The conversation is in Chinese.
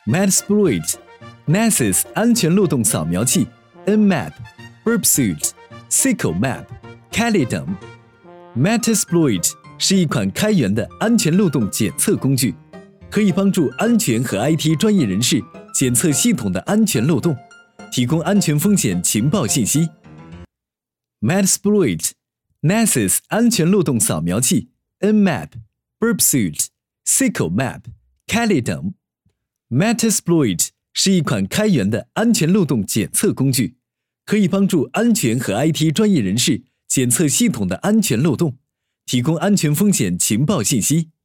Metasploit、Nessus 安全漏洞扫描器、Nmap、Burp Suite、SQL Map、Kali等。Metasploit 是一款开源的安全漏洞检测工具，可以帮助安全和 IT 专业人士检测系统的安全漏洞，提供安全风险情报信息。Metasploit、Nessus 安全漏洞扫描器、Nmap、Burp Suite、SQL Map、Kali等。Metasploit 是一款开源的安全漏洞检测工具，可以帮助安全和 IT 专业人士检测系统的安全漏洞，提供安全风险情报信息。